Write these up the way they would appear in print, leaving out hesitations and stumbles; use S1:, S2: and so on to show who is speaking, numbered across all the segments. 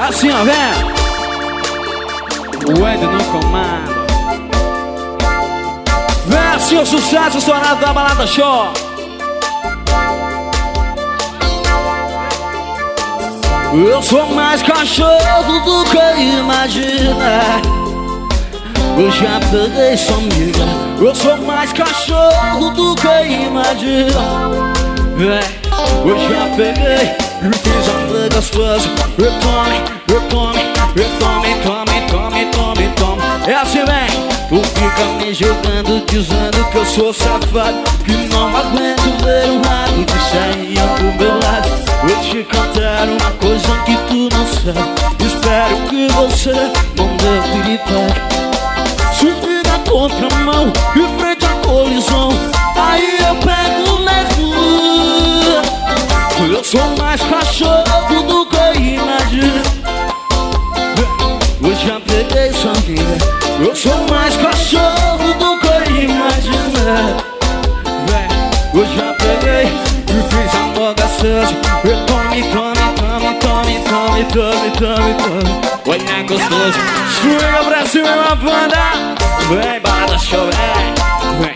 S1: Assim, ó, vem. O Ed no comando. Vem assim o sucesso estourado da Balada Show. Eu sou mais cachorro do que imagina. Eu já peguei sua amiga. Eu sou mais cachorro do que imagina. Eu já peguei e fiz a amiga gostosa. Eu tome. É assim, vem. Tu fica me jogando, dizendo que eu sou safado, que não aguento ver um rato de sainha do meu lado. Vou te cantar uma coisa que tu não sabe. Espero que você não dê piripaque. Se vir na contramão e frente à colisão, aí eu pego mesmo. Eu sou mais cachorro do que imagina. Eu já peguei sua amiga. Eu sou mais cachorro do que imagina. Eu já peguei e fiz amor gasoso. Eu tome. Olha gostoso. Swinga pra cima, uma banda. Vem, Balada Show, vem.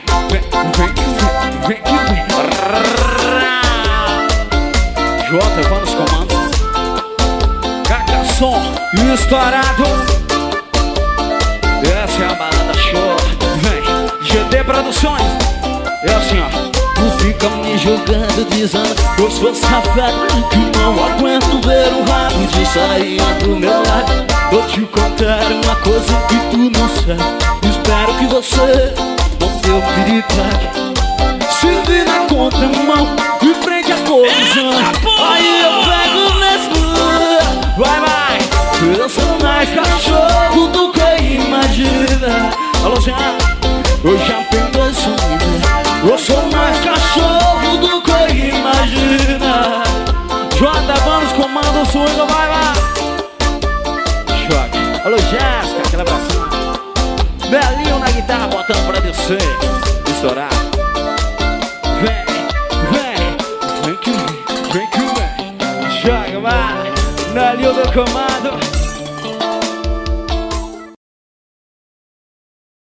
S1: Jota, vamos comandos. Cacação estourado. Essa é a Balada Show. Vem, GD Produções. É assim, ó. Tu fica me jogando, dizendo que eu sou safado, que não aguento ver um rabo de sainha do meu lado. Vou te contar uma coisa que tu não sabe. Espero que você não deu piripaque. Se vir na contramão e frente à colisão, aí eu pego nesse. Vai. Eu sou mais cachorro do que imagina. Alô, Jean. Eu já peguei sua amiga. Eu sou mais cachorro do que imagina. Jota, vamos, comando o swing, vai lá. Choque. Alô, Jéssica, aquela abração. Belinho na guitarra, botando pra descer. Estourar. Vem que vem. Joga, vai. Belinho do comando.